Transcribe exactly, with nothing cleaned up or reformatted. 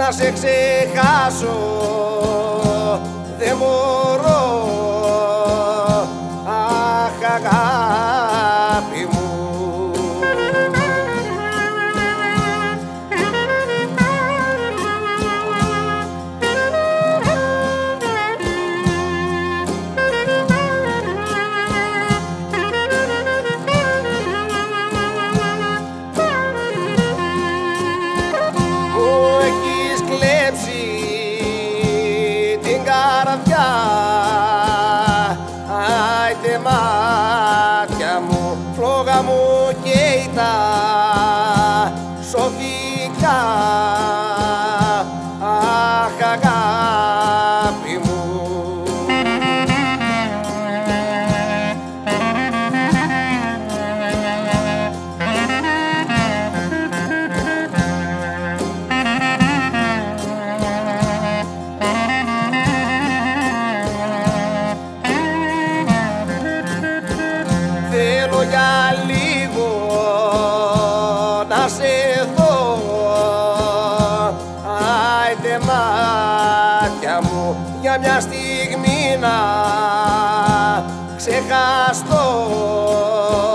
να σε ξεχάσω δεν μπορώ, αχ αγάπη μου. Άιτε μάτια μου, φλόγα μου καίει τα σοφικά, αχ αγάπη μου. Θέλω για λίγο να σε δω, άιτε μάτια μου, για μια στιγμή να ξεχαστώ.